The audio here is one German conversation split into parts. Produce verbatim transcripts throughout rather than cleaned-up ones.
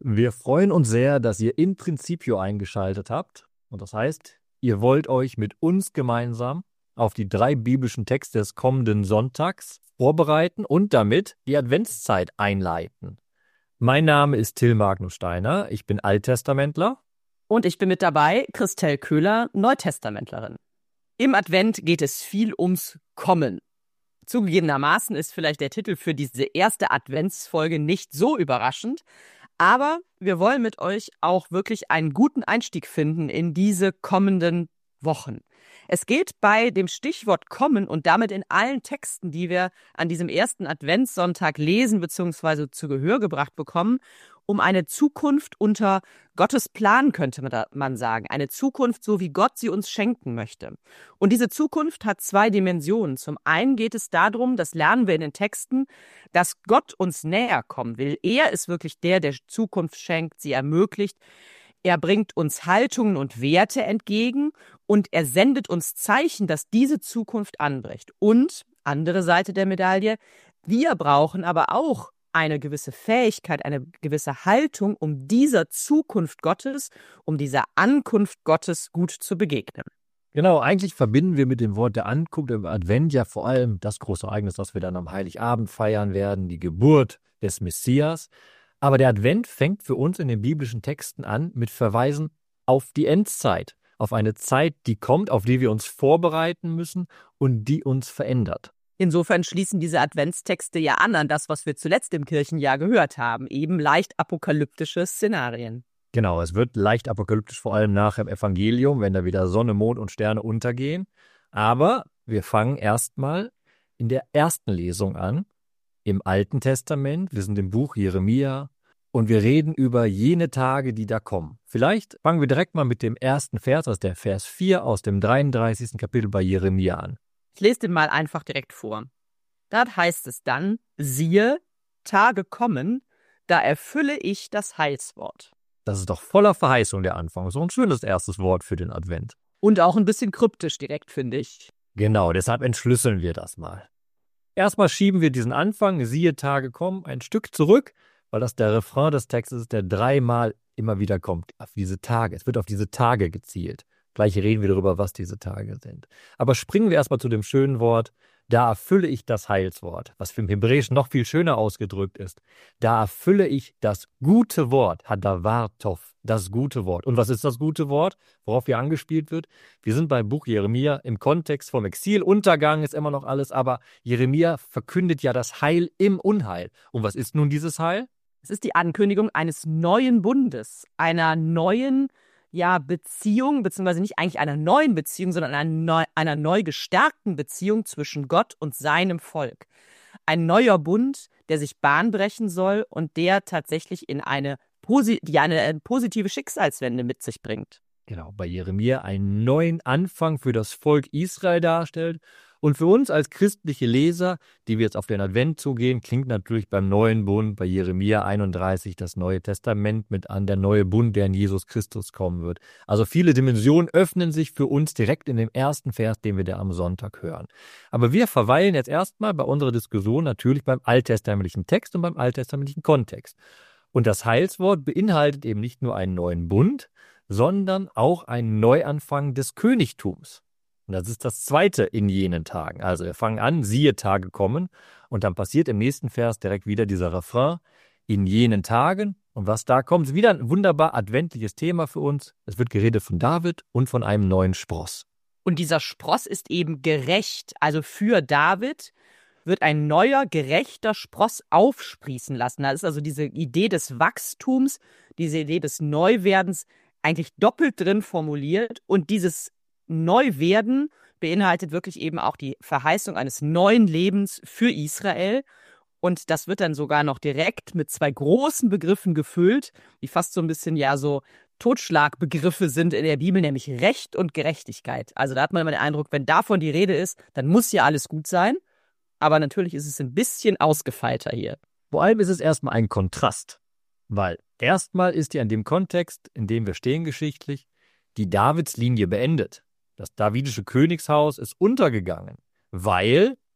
Wir freuen uns sehr, dass ihr in Principio eingeschaltet habt. Und das heißt, ihr wollt euch mit uns gemeinsam auf die drei biblischen Texte des kommenden Sonntags vorbereiten und damit die Adventszeit einleiten. Mein Name ist Till Magnus Steiner, ich bin Alttestamentler. Und ich bin mit dabei, Christel Köhler, Neutestamentlerin. Im Advent geht es viel ums Kommen. Zugegebenermaßen ist vielleicht der Titel für diese erste Adventsfolge nicht so überraschend, aber wir wollen mit euch auch wirklich einen guten Einstieg finden in diese kommenden Wochen. Es geht bei dem Stichwort Kommen und damit in allen Texten, die wir an diesem ersten Adventssonntag lesen bzw. zu Gehör gebracht bekommen, um eine Zukunft unter Gottes Plan, könnte man sagen. Eine Zukunft, so wie Gott sie uns schenken möchte. Und diese Zukunft hat zwei Dimensionen. Zum einen geht es darum, das lernen wir in den Texten, dass Gott uns näher kommen will. Er ist wirklich der, der Zukunft schenkt, sie ermöglicht. Er bringt uns Haltungen und Werte entgegen und er sendet uns Zeichen, dass diese Zukunft anbricht. Und, andere Seite der Medaille, wir brauchen aber auch eine gewisse Fähigkeit, eine gewisse Haltung, um dieser Zukunft Gottes, um dieser Ankunft Gottes gut zu begegnen. Genau, eigentlich verbinden wir mit dem Wort der Ankunft im Advent ja vor allem das große Ereignis, das wir dann am Heiligabend feiern werden, die Geburt des Messias. Aber der Advent fängt für uns in den biblischen Texten an mit Verweisen auf die Endzeit, auf eine Zeit, die kommt, auf die wir uns vorbereiten müssen und die uns verändert. Insofern schließen diese Adventstexte ja an an das, was wir zuletzt im Kirchenjahr gehört haben, eben leicht apokalyptische Szenarien. Genau, es wird leicht apokalyptisch, vor allem nach dem Evangelium, wenn da wieder Sonne, Mond und Sterne untergehen. Aber wir fangen erstmal in der ersten Lesung an, im Alten Testament. Wir sind im Buch Jeremia und wir reden über jene Tage, die da kommen. Vielleicht fangen wir direkt mal mit dem ersten Vers, das ist der Vers vier aus dem dreiunddreißigsten Kapitel bei Jeremia an. Ich lese den mal einfach direkt vor. Dort heißt es dann, siehe, Tage kommen, da erfülle ich das Heilswort. Das ist doch voller Verheißung, der Anfang. So ein schönes erstes Wort für den Advent. Und auch ein bisschen kryptisch direkt, finde ich. Genau, deshalb entschlüsseln wir das mal. Erstmal schieben wir diesen Anfang, siehe, Tage kommen, ein Stück zurück, weil das der Refrain des Textes ist, der dreimal immer wieder kommt, auf diese Tage. Es wird auf diese Tage gezielt. Gleich reden wir darüber, was diese Tage sind. Aber springen wir erstmal zu dem schönen Wort, da erfülle ich das Heilswort, was im Hebräischen noch viel schöner ausgedrückt ist. Da erfülle ich das gute Wort, Hadavartov, das gute Wort. Und was ist das gute Wort, worauf hier angespielt wird? Wir sind beim Buch Jeremia im Kontext vom Exil. Untergang ist immer noch alles, aber Jeremia verkündet ja das Heil im Unheil. Und was ist nun dieses Heil? Es ist die Ankündigung eines neuen Bundes, einer neuen ja, Beziehung, beziehungsweise nicht eigentlich einer neuen Beziehung, sondern einer neu, einer neu gestärkten Beziehung zwischen Gott und seinem Volk. Ein neuer Bund, der sich Bahn brechen soll und der tatsächlich in eine, posi- die eine positive Schicksalswende mit sich bringt. Genau, bei Jeremia einen neuen Anfang für das Volk Israel darstellt. Und für uns als christliche Leser, die wir jetzt auf den Advent zugehen, klingt natürlich beim neuen Bund, bei Jeremia einunddreißig, das Neue Testament mit an, der neue Bund, der in Jesus Christus kommen wird. Also viele Dimensionen öffnen sich für uns direkt in dem ersten Vers, den wir da am Sonntag hören. Aber wir verweilen jetzt erstmal bei unserer Diskussion natürlich beim alttestamentlichen Text und beim alttestamentlichen Kontext. Und das Heilswort beinhaltet eben nicht nur einen neuen Bund, sondern auch einen Neuanfang des Königtums. Und das ist das Zweite in jenen Tagen. Also wir fangen an, siehe, Tage kommen. Und dann passiert im nächsten Vers direkt wieder dieser Refrain, in jenen Tagen. Und was da kommt, ist wieder ein wunderbar adventliches Thema für uns. Es wird geredet von David und von einem neuen Spross. Und dieser Spross ist eben gerecht. Also für David wird ein neuer, gerechter Spross aufsprießen lassen. Da ist also diese Idee des Wachstums, diese Idee des Neuwerdens eigentlich doppelt drin formuliert. Und dieses Neuwerden beinhaltet wirklich eben auch die Verheißung eines neuen Lebens für Israel. Und das wird dann sogar noch direkt mit zwei großen Begriffen gefüllt, die fast so ein bisschen ja so Totschlagbegriffe sind in der Bibel, nämlich Recht und Gerechtigkeit. Also da hat man immer den Eindruck, wenn davon die Rede ist, dann muss ja alles gut sein. Aber natürlich ist es ein bisschen ausgefeilter hier. Vor allem ist es erstmal ein Kontrast, weil erstmal ist ja in dem Kontext, in dem wir stehen geschichtlich, die Davidslinie beendet. Das davidische Königshaus ist untergegangen, weil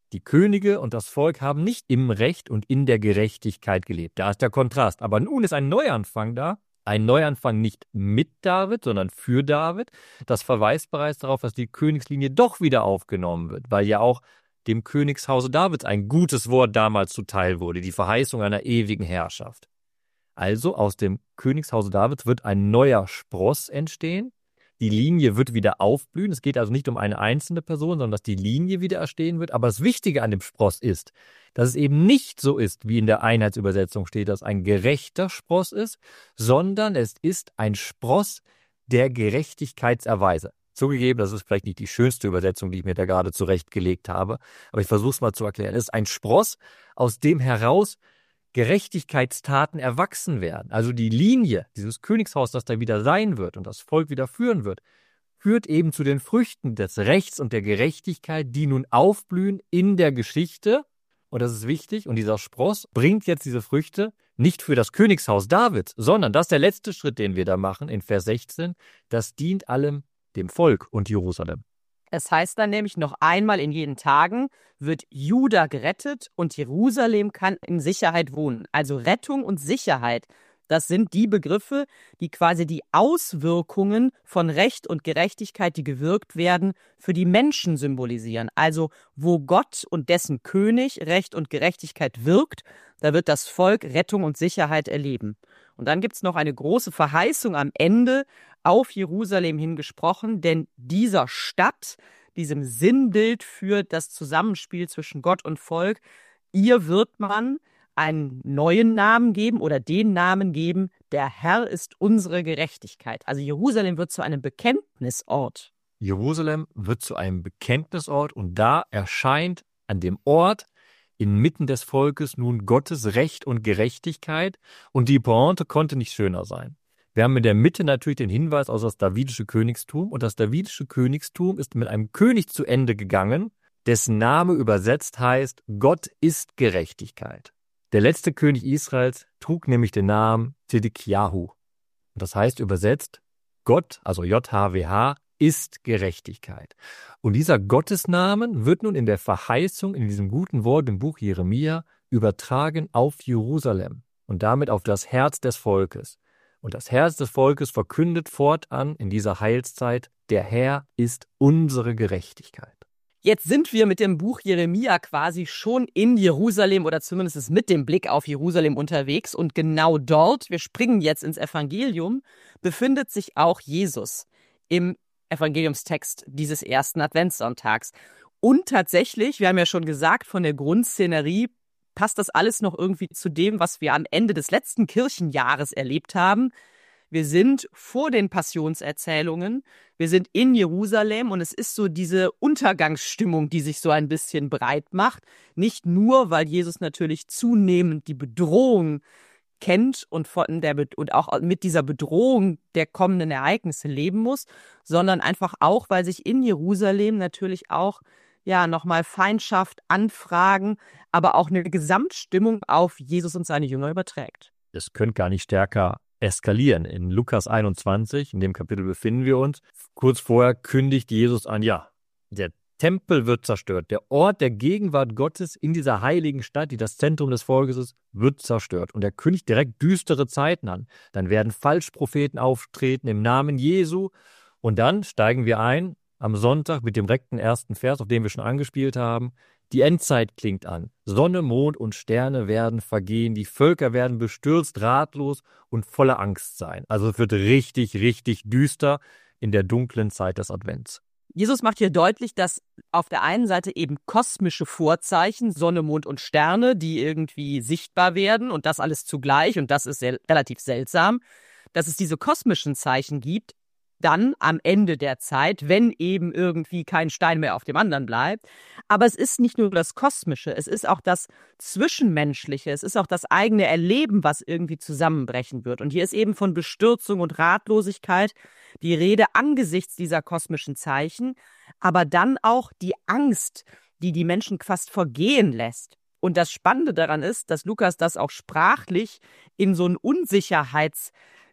Die Könige und das Volk haben nicht im Recht und in der Gerechtigkeit gelebt. Da ist der Kontrast. Aber nun ist ein Neuanfang da. Ein Neuanfang nicht mit David, sondern für David. Das verweist bereits darauf, dass die Königslinie doch wieder aufgenommen wird, weil ja auch dem Königshause Davids ein gutes Wort damals zuteil wurde, die Verheißung einer ewigen Herrschaft. Also aus dem Königshause Davids wird ein neuer Spross entstehen. Die Linie wird wieder aufblühen. Es geht also nicht um eine einzelne Person, sondern dass die Linie wieder erstehen wird. Aber das Wichtige an dem Spross ist, dass es eben nicht so ist, wie in der Einheitsübersetzung steht, dass ein gerechter Spross ist, sondern es ist ein Spross der Gerechtigkeitserweise. Zugegeben, das ist vielleicht nicht die schönste Übersetzung, die ich mir da gerade zurechtgelegt habe, aber ich versuche es mal zu erklären. Es ist ein Spross, aus dem heraus Gerechtigkeitstaten erwachsen werden. Also die Linie, dieses Königshaus, das da wieder sein wird und das Volk wieder führen wird, führt eben zu den Früchten des Rechts und der Gerechtigkeit, die nun aufblühen in der Geschichte. Und das ist wichtig. Und dieser Spross bringt jetzt diese Früchte nicht für das Königshaus Davids, sondern das ist der letzte Schritt, den wir da machen in Vers sechzehn. Das dient allem dem Volk und Jerusalem. Es heißt dann nämlich, noch einmal in jenen Tagen wird Juda gerettet und Jerusalem kann in Sicherheit wohnen. Also Rettung und Sicherheit, das sind die Begriffe, die quasi die Auswirkungen von Recht und Gerechtigkeit, die gewirkt werden, für die Menschen symbolisieren. Also wo Gott und dessen König Recht und Gerechtigkeit wirkt, da wird das Volk Rettung und Sicherheit erleben. Und dann gibt es noch eine große Verheißung am Ende, auf Jerusalem hingesprochen, denn dieser Stadt, diesem Sinnbild für das Zusammenspiel zwischen Gott und Volk, ihr wird man einen neuen Namen geben oder den Namen geben, der Herr ist unsere Gerechtigkeit. Also Jerusalem wird zu einem Bekenntnisort. Jerusalem wird zu einem Bekenntnisort und da erscheint an dem Ort inmitten des Volkes nun Gottes Recht und Gerechtigkeit und die Pointe konnte nicht schöner sein. Wir haben in der Mitte natürlich den Hinweis auf das davidische Königstum und das davidische Königstum ist mit einem König zu Ende gegangen, dessen Name übersetzt heißt, Gott ist Gerechtigkeit. Der letzte König Israels trug nämlich den Namen Zedekjahu. Und das heißt übersetzt, Gott, also J H W H, ist Gerechtigkeit. Und dieser Gottesnamen wird nun in der Verheißung, in diesem guten Wort im Buch Jeremia, übertragen auf Jerusalem und damit auf das Herz des Volkes. Und das Herz des Volkes verkündet fortan in dieser Heilszeit, der Herr ist unsere Gerechtigkeit. Jetzt sind wir mit dem Buch Jeremia quasi schon in Jerusalem oder zumindest mit dem Blick auf Jerusalem unterwegs. Und genau dort, wir springen jetzt ins Evangelium, befindet sich auch Jesus im Evangeliumstext dieses ersten Adventssonntags. Und tatsächlich, wir haben ja schon gesagt, von der Grundszenerie passt das alles noch irgendwie zu dem, was wir am Ende des letzten Kirchenjahres erlebt haben. Wir sind vor den Passionserzählungen, wir sind in Jerusalem und es ist so diese Untergangsstimmung, die sich so ein bisschen breit macht. Nicht nur, weil Jesus natürlich zunehmend die Bedrohung kennt und, von der, und auch mit dieser Bedrohung der kommenden Ereignisse leben muss, sondern einfach auch, weil sich in Jerusalem natürlich auch ja, nochmal Feindschaft, Anfragen, aber auch eine Gesamtstimmung auf Jesus und seine Jünger überträgt. Das könnte gar nicht stärker eskalieren. In Lukas einundzwanzig, in dem Kapitel befinden wir uns, kurz vorher kündigt Jesus an, ja, der Tempel wird zerstört. Der Ort der Gegenwart Gottes in dieser heiligen Stadt, die das Zentrum des Volkes ist, wird zerstört. Und er kündigt direkt düstere Zeiten an. Dann werden Falschpropheten auftreten im Namen Jesu. Und dann steigen wir ein am Sonntag mit dem direkten ersten Vers, auf den wir schon angespielt haben. Die Endzeit klingt an. Sonne, Mond und Sterne werden vergehen. Die Völker werden bestürzt, ratlos und voller Angst sein. Also es wird richtig, richtig düster in der dunklen Zeit des Advents. Jesus macht hier deutlich, dass auf der einen Seite eben kosmische Vorzeichen, Sonne, Mond und Sterne, die irgendwie sichtbar werden und das alles zugleich, und das ist sehr, relativ seltsam, dass es diese kosmischen Zeichen gibt, dann am Ende der Zeit, wenn eben irgendwie kein Stein mehr auf dem anderen bleibt. Aber es ist nicht nur das Kosmische, es ist auch das Zwischenmenschliche, es ist auch das eigene Erleben, was irgendwie zusammenbrechen wird. Und hier ist eben von Bestürzung und Ratlosigkeit die Rede angesichts dieser kosmischen Zeichen, aber dann auch die Angst, die die Menschen fast vergehen lässt. Und das Spannende daran ist, dass Lukas das auch sprachlich in so ein Unsicherheits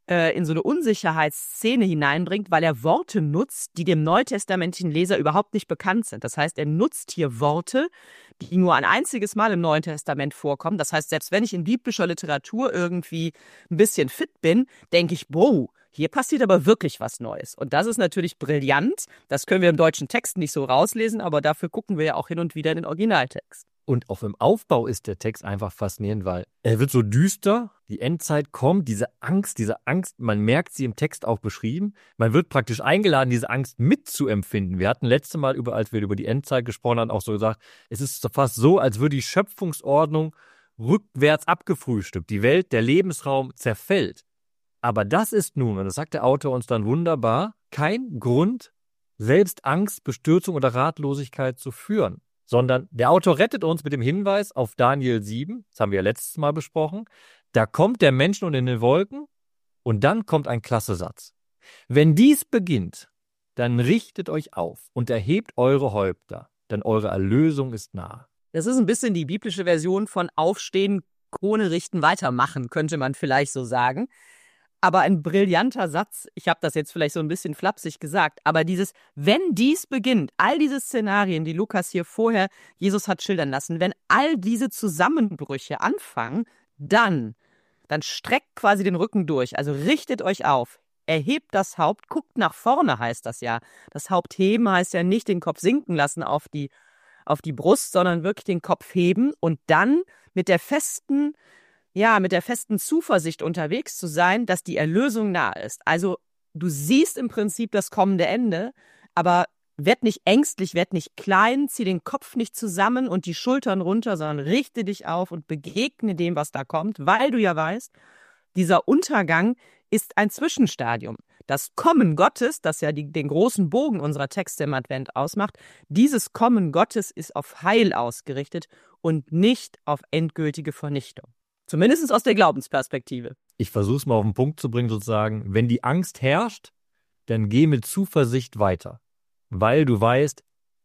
äh, in so eine Unsicherheitsszene hineinbringt, weil er Worte nutzt, die dem neutestamentlichen Leser überhaupt nicht bekannt sind. Das heißt, er nutzt hier Worte, die nur ein einziges Mal im Neuen Testament vorkommen. Das heißt, selbst wenn ich in biblischer Literatur irgendwie ein bisschen fit bin, denke ich, wow, hier passiert aber wirklich was Neues. Und das ist natürlich brillant. Das können wir im deutschen Text nicht so rauslesen, aber dafür gucken wir ja auch hin und wieder in den Originaltext. Und auch im Aufbau ist der Text einfach faszinierend, weil er wird so düster, die Endzeit kommt, diese Angst, diese Angst, man merkt sie im Text auch beschrieben. Man wird praktisch eingeladen, diese Angst mitzuempfinden. Wir hatten letztes Mal, über, als wir über die Endzeit gesprochen haben, auch so gesagt, es ist fast so, als würde die Schöpfungsordnung rückwärts abgefrühstückt. Die Welt, der Lebensraum zerfällt. Aber das ist nun, und das sagt der Autor uns dann wunderbar, kein Grund, selbst Angst, Bestürzung oder Ratlosigkeit zu führen. Sondern der Autor rettet uns mit dem Hinweis auf Daniel sieben, das haben wir ja letztes Mal besprochen, da kommt der Mensch nun in den Wolken und dann kommt ein klasse Satz. Wenn dies beginnt, dann richtet euch auf und erhebt eure Häupter, denn eure Erlösung ist nahe. Das ist ein bisschen die biblische Version von Aufstehen, Krone richten, weitermachen, könnte man vielleicht so sagen. Aber ein brillanter Satz, ich habe das jetzt vielleicht so ein bisschen flapsig gesagt, aber dieses, wenn dies beginnt, all diese Szenarien, die Lukas hier vorher Jesus hat schildern lassen, wenn all diese Zusammenbrüche anfangen, dann, dann streckt quasi den Rücken durch, also richtet euch auf, erhebt das Haupt, guckt nach vorne, heißt das ja. Das Haupt heben heißt ja nicht den Kopf sinken lassen auf die, auf die Brust, sondern wirklich den Kopf heben und dann mit der festen Ja, mit der festen Zuversicht unterwegs zu sein, dass die Erlösung nahe ist. Also du siehst im Prinzip das kommende Ende, aber werd nicht ängstlich, werd nicht klein, zieh den Kopf nicht zusammen und die Schultern runter, sondern richte dich auf und begegne dem, was da kommt, weil du ja weißt, dieser Untergang ist ein Zwischenstadium. Das Kommen Gottes, das ja die, den großen Bogen unserer Texte im Advent ausmacht, dieses Kommen Gottes ist auf Heil ausgerichtet und nicht auf endgültige Vernichtung. Zumindest aus der Glaubensperspektive. Ich versuche es mal auf den Punkt zu bringen, sozusagen, wenn die Angst herrscht, dann geh mit Zuversicht weiter, weil du weißt,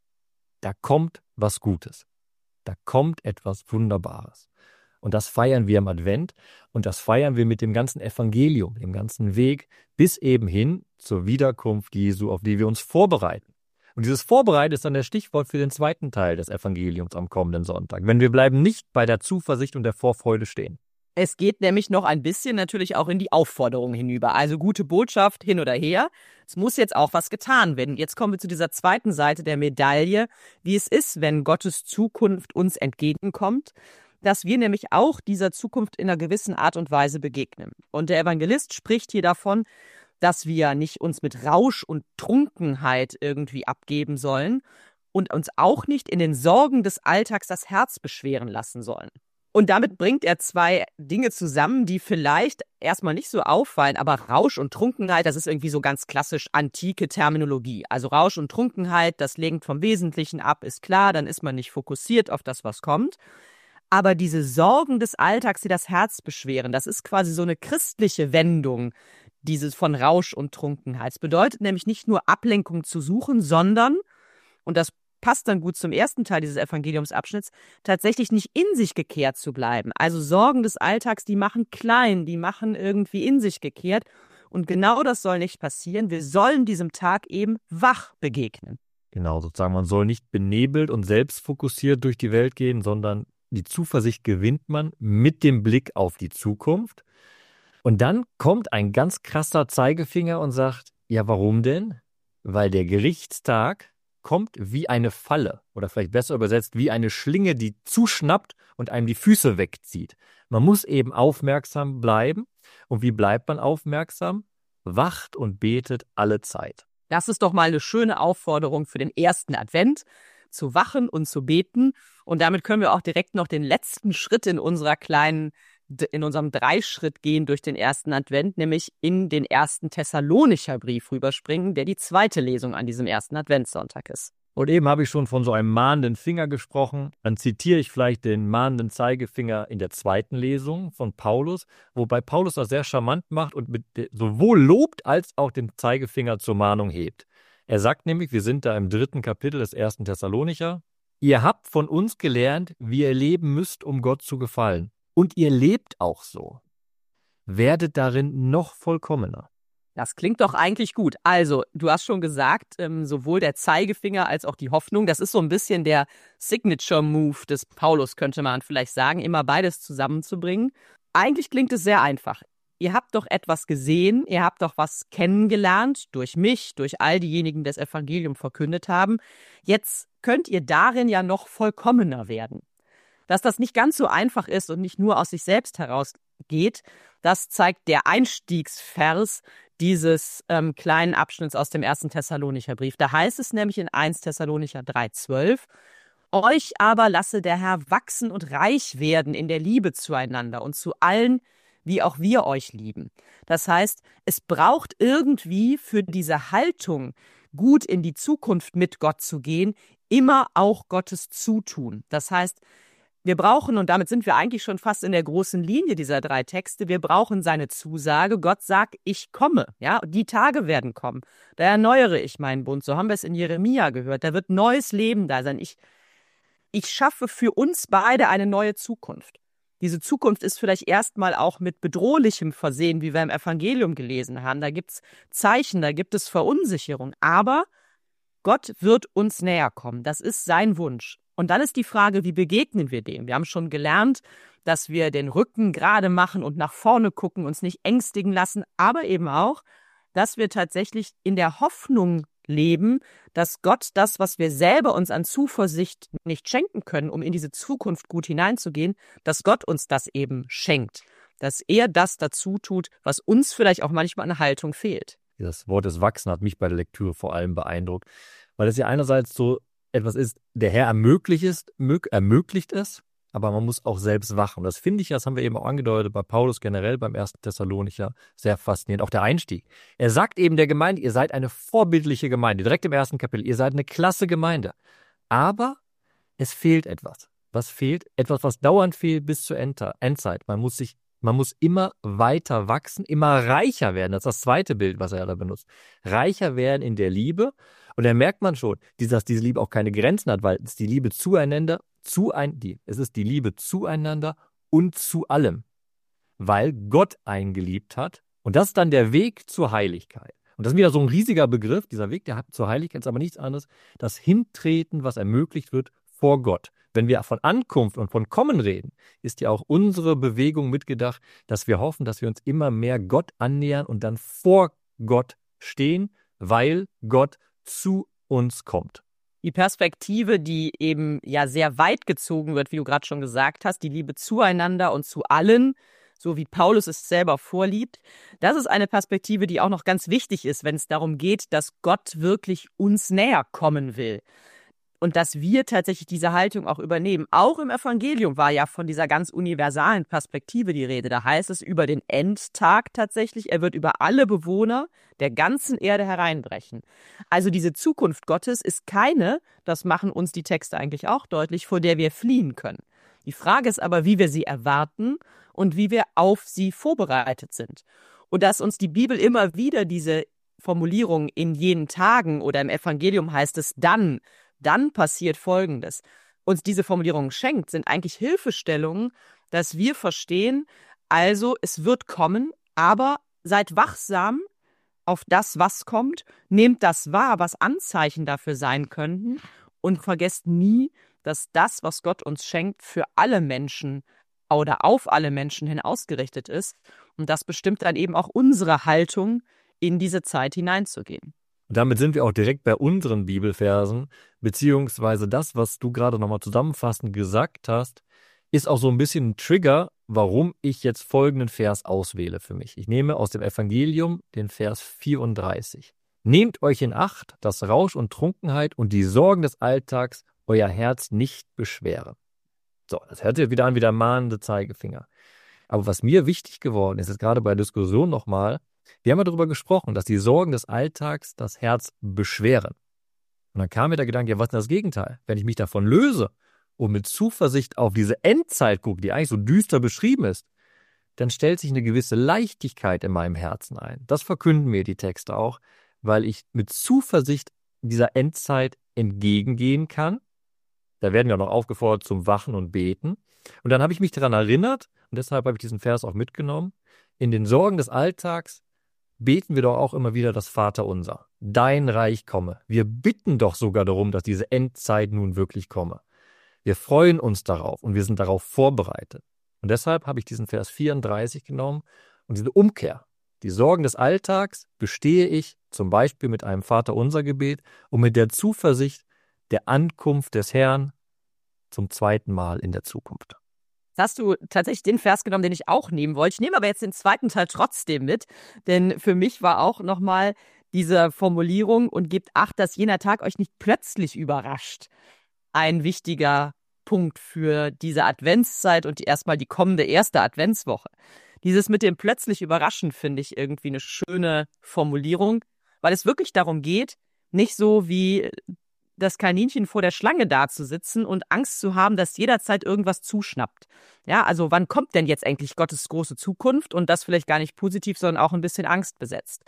da kommt was Gutes, da kommt etwas Wunderbares. Und das feiern wir im Advent und das feiern wir mit dem ganzen Evangelium, dem ganzen Weg, bis eben hin zur Wiederkunft Jesu, auf die wir uns vorbereiten. Und dieses Vorbereiten ist dann das Stichwort für den zweiten Teil des Evangeliums am kommenden Sonntag, wenn wir bleiben nicht bei der Zuversicht und der Vorfreude stehen. Es geht nämlich noch ein bisschen natürlich auch in die Aufforderung hinüber. Also gute Botschaft hin oder her. Es muss jetzt auch was getan werden. Jetzt kommen wir zu dieser zweiten Seite der Medaille, wie es ist, wenn Gottes Zukunft uns entgegenkommt, dass wir nämlich auch dieser Zukunft in einer gewissen Art und Weise begegnen. Und der Evangelist spricht hier davon, dass wir nicht uns mit Rausch und Trunkenheit irgendwie abgeben sollen und uns auch nicht in den Sorgen des Alltags das Herz beschweren lassen sollen. Und damit bringt er zwei Dinge zusammen, die vielleicht erstmal nicht so auffallen, aber Rausch und Trunkenheit, das ist irgendwie so ganz klassisch antike Terminologie. Also Rausch und Trunkenheit, das lenkt vom Wesentlichen ab, ist klar, dann ist man nicht fokussiert auf das, was kommt. Aber diese Sorgen des Alltags, die das Herz beschweren, das ist quasi so eine christliche Wendung, dieses von Rausch und Trunkenheit. Es bedeutet nämlich nicht nur Ablenkung zu suchen, sondern, und das passt dann gut zum ersten Teil dieses Evangeliumsabschnitts, tatsächlich nicht in sich gekehrt zu bleiben. Also Sorgen des Alltags, die machen klein, die machen irgendwie in sich gekehrt. Und genau das soll nicht passieren. Wir sollen diesem Tag eben wach begegnen. Genau, sozusagen, man soll nicht benebelt und selbstfokussiert durch die Welt gehen, sondern die Zuversicht gewinnt man mit dem Blick auf die Zukunft. Und dann kommt ein ganz krasser Zeigefinger und sagt, ja, warum denn? Weil der Gerichtstag kommt wie eine Falle oder vielleicht besser übersetzt, wie eine Schlinge, die zuschnappt und einem die Füße wegzieht. Man muss eben aufmerksam bleiben. Und wie bleibt man aufmerksam? Wacht und betet alle Zeit. Das ist doch mal eine schöne Aufforderung für den ersten Advent, zu wachen und zu beten. Und damit können wir auch direkt noch den letzten Schritt in unserer kleinen, in unserem Dreischritt gehen durch den ersten Advent, nämlich in den ersten Thessalonicher Brief rüberspringen, der die zweite Lesung an diesem ersten Adventssonntag ist. Und eben habe ich schon von so einem mahnenden Finger gesprochen. Dann zitiere ich vielleicht den mahnenden Zeigefinger in der zweiten Lesung von Paulus, wobei Paulus das sehr charmant macht und mit sowohl lobt als auch den Zeigefinger zur Mahnung hebt. Er sagt nämlich, wir sind da im dritten Kapitel des ersten Thessalonicher, ihr habt von uns gelernt, wie ihr leben müsst, um Gott zu gefallen. Und ihr lebt auch so. werdet darin noch vollkommener. Das klingt doch eigentlich gut. Also, du hast schon gesagt, ähm, sowohl der Zeigefinger als auch die Hoffnung, das ist so ein bisschen der Signature-Move des Paulus, könnte man vielleicht sagen, immer beides zusammenzubringen. Eigentlich klingt es sehr einfach. Ihr habt doch etwas gesehen, ihr habt doch was kennengelernt, durch mich, durch all diejenigen, die das Evangelium verkündet haben. Jetzt könnt ihr darin ja noch vollkommener werden. Dass das nicht ganz so einfach ist und nicht nur aus sich selbst herausgeht, das zeigt der Einstiegsvers dieses ähm, kleinen Abschnitts aus dem ersten Thessalonicher Brief. Da heißt es nämlich in erster Thessalonicher drei zwölf, euch aber lasse der Herr wachsen und reich werden in der Liebe zueinander und zu allen, wie auch wir euch lieben. Das heißt, es braucht irgendwie für diese Haltung, gut in die Zukunft mit Gott zu gehen, immer auch Gottes Zutun. Das heißt, wir brauchen, und damit sind wir eigentlich schon fast in der großen Linie dieser drei Texte, wir brauchen seine Zusage. Gott sagt, ich komme. Ja, die Tage werden kommen. Da erneuere ich meinen Bund. So haben wir es in Jeremia gehört. Da wird neues Leben da sein. Ich, ich schaffe für uns beide eine neue Zukunft. Diese Zukunft ist vielleicht erstmal auch mit Bedrohlichem versehen, wie wir im Evangelium gelesen haben. Da gibt es Zeichen, da gibt es Verunsicherung. Aber Gott wird uns näher kommen. Das ist sein Wunsch. Und dann ist die Frage, wie begegnen wir dem? Wir haben schon gelernt, dass wir den Rücken gerade machen und nach vorne gucken, uns nicht ängstigen lassen, aber eben auch, dass wir tatsächlich in der Hoffnung leben, dass Gott das, was wir selber uns an Zuversicht nicht schenken können, um in diese Zukunft gut hineinzugehen, dass Gott uns das eben schenkt. Dass er das dazu tut, was uns vielleicht auch manchmal an Haltung fehlt. Das Wort des Wachsen hat mich bei der Lektüre vor allem beeindruckt, weil es ja einerseits so etwas ist, der Herr ermöglicht es, ermöglicht es, aber man muss auch selbst wachen. Und das finde ich, das haben wir eben auch angedeutet, bei Paulus generell, beim ersten Thessalonicher, sehr faszinierend. Auch der Einstieg. Er sagt eben der Gemeinde, ihr seid eine vorbildliche Gemeinde, direkt im ersten Kapitel, ihr seid eine klasse Gemeinde. Aber es fehlt etwas. Was fehlt? Etwas, was dauernd fehlt bis zur Endzeit. Man muss sich Man muss immer weiter wachsen, immer reicher werden. Das ist das zweite Bild, was er da benutzt. Reicher werden in der Liebe. Und da merkt man schon, dass diese Liebe auch keine Grenzen hat, weil es die Liebe zueinander, zu ein, die, es ist die Liebe zueinander und zu allem. Weil Gott einen geliebt hat. Und das ist dann der Weg zur Heiligkeit. Und das ist wieder so ein riesiger Begriff. Dieser Weg der zur Heiligkeit ist aber nichts anderes. Das Hintreten, was ermöglicht wird vor Gott. Wenn wir von Ankunft und von Kommen reden, ist ja auch unsere Bewegung mitgedacht, dass wir hoffen, dass wir uns immer mehr Gott annähern und dann vor Gott stehen, weil Gott zu uns kommt. Die Perspektive, die eben ja sehr weit gezogen wird, wie du gerade schon gesagt hast, die Liebe zueinander und zu allen, so wie Paulus es selber vorliebt, das ist eine Perspektive, die auch noch ganz wichtig ist, wenn es darum geht, dass Gott wirklich uns näher kommen will. Und dass wir tatsächlich diese Haltung auch übernehmen. Auch im Evangelium war ja von dieser ganz universalen Perspektive die Rede. Da heißt es über den Endtag tatsächlich, er wird über alle Bewohner der ganzen Erde hereinbrechen. Also diese Zukunft Gottes ist keine, das machen uns die Texte eigentlich auch deutlich, vor der wir fliehen können. Die Frage ist aber, wie wir sie erwarten und wie wir auf sie vorbereitet sind. Und dass uns die Bibel immer wieder diese Formulierung in jenen Tagen oder im Evangelium heißt es dann, Dann passiert Folgendes. Uns diese Formulierung schenkt, sind eigentlich Hilfestellungen, dass wir verstehen, also es wird kommen, aber seid wachsam auf das, was kommt, nehmt das wahr, was Anzeichen dafür sein könnten und vergesst nie, dass das, was Gott uns schenkt, für alle Menschen oder auf alle Menschen hin ausgerichtet ist. Und das bestimmt dann eben auch unsere Haltung, in diese Zeit hineinzugehen. Und damit sind wir auch direkt bei unseren Bibelversen, beziehungsweise das, was du gerade nochmal zusammenfassend gesagt hast, ist auch so ein bisschen ein Trigger, warum ich jetzt folgenden Vers auswähle für mich. Ich nehme aus dem Evangelium den Vers vierunddreißig. Nehmt euch in Acht, dass Rausch und Trunkenheit und die Sorgen des Alltags euer Herz nicht beschweren. So, das hört sich wieder an wie der mahnende Zeigefinger. Aber was mir wichtig geworden ist, ist gerade bei der Diskussion nochmal, wir haben ja darüber gesprochen, dass die Sorgen des Alltags das Herz beschweren. Und dann kam mir der Gedanke, ja, was ist denn das Gegenteil? Wenn ich mich davon löse und mit Zuversicht auf diese Endzeit gucke, die eigentlich so düster beschrieben ist, dann stellt sich eine gewisse Leichtigkeit in meinem Herzen ein. Das verkünden mir die Texte auch, weil ich mit Zuversicht dieser Endzeit entgegengehen kann. Da werden wir noch aufgefordert zum Wachen und Beten. Und dann habe ich mich daran erinnert, und deshalb habe ich diesen Vers auch mitgenommen, in den Sorgen des Alltags beten wir doch auch immer wieder das Vaterunser. Dein Reich komme. Wir bitten doch sogar darum, dass diese Endzeit nun wirklich komme. Wir freuen uns darauf und wir sind darauf vorbereitet. Und deshalb habe ich diesen Vers vierunddreißig genommen und diese Umkehr. Die Sorgen des Alltags bestehe ich zum Beispiel mit einem Vaterunser-Gebet und mit der Zuversicht der Ankunft des Herrn zum zweiten Mal in der Zukunft. Jetzt hast du tatsächlich den Vers genommen, den ich auch nehmen wollte. Ich nehme aber jetzt den zweiten Teil trotzdem mit, denn für mich war auch nochmal diese Formulierung und gebt Acht, dass jener Tag euch nicht plötzlich überrascht. Ein wichtiger Punkt für diese Adventszeit und die, erstmal die kommende erste Adventswoche. Dieses mit dem plötzlich überraschen finde ich irgendwie eine schöne Formulierung, weil es wirklich darum geht, nicht so wie das Kaninchen vor der Schlange dazusitzen und Angst zu haben, dass jederzeit irgendwas zuschnappt. Ja, also wann kommt denn jetzt endlich Gottes große Zukunft und das vielleicht gar nicht positiv, sondern auch ein bisschen angstbesetzt.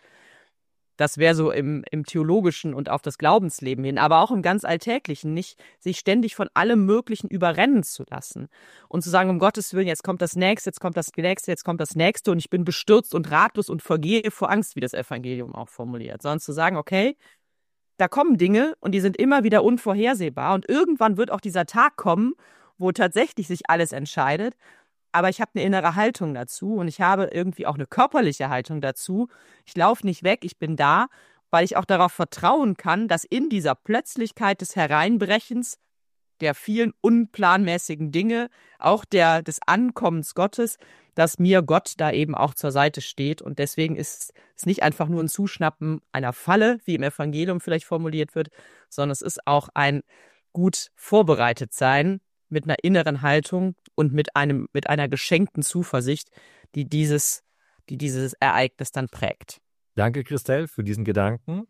Das wäre so im, im Theologischen und auf das Glaubensleben hin, aber auch im ganz Alltäglichen, nicht sich ständig von allem Möglichen überrennen zu lassen und zu sagen, um Gottes Willen, jetzt kommt das Nächste, jetzt kommt das Nächste, jetzt kommt das Nächste und ich bin bestürzt und ratlos und vergehe vor Angst, wie das Evangelium auch formuliert, sondern zu sagen, okay, da kommen Dinge und die sind immer wieder unvorhersehbar und irgendwann wird auch dieser Tag kommen, wo tatsächlich sich alles entscheidet. Aber ich habe eine innere Haltung dazu und ich habe irgendwie auch eine körperliche Haltung dazu. Ich laufe nicht weg, ich bin da, weil ich auch darauf vertrauen kann, dass in dieser Plötzlichkeit des Hereinbrechens, der vielen unplanmäßigen Dinge, auch der des Ankommens Gottes, dass mir Gott da eben auch zur Seite steht. Und deswegen ist es nicht einfach nur ein Zuschnappen einer Falle, wie im Evangelium vielleicht formuliert wird, sondern es ist auch ein gut vorbereitet sein mit einer inneren Haltung und mit einem, mit einer geschenkten Zuversicht, die dieses, die dieses Ereignis dann prägt. Danke, Christelle, für diesen Gedanken.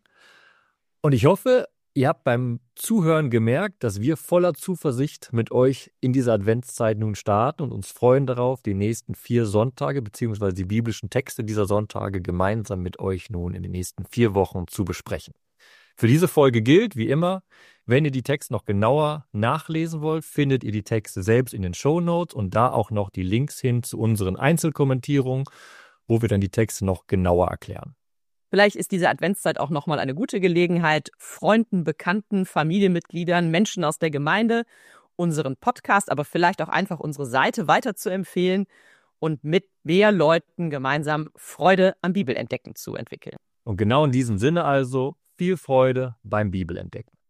Und ich hoffe, ihr habt beim Zuhören gemerkt, dass wir voller Zuversicht mit euch in diese Adventszeit nun starten und uns freuen darauf, die nächsten vier Sonntage bzw. die biblischen Texte dieser Sonntage gemeinsam mit euch nun in den nächsten vier Wochen zu besprechen. Für diese Folge gilt, wie immer, wenn ihr die Texte noch genauer nachlesen wollt, findet ihr die Texte selbst in den Shownotes und da auch noch die Links hin zu unseren Einzelkommentierungen, wo wir dann die Texte noch genauer erklären. Vielleicht ist diese Adventszeit auch nochmal eine gute Gelegenheit, Freunden, Bekannten, Familienmitgliedern, Menschen aus der Gemeinde, unseren Podcast, aber vielleicht auch einfach unsere Seite weiterzuempfehlen und mit mehr Leuten gemeinsam Freude am Bibelentdecken zu entwickeln. Und genau in diesem Sinne also, viel Freude beim Bibelentdecken.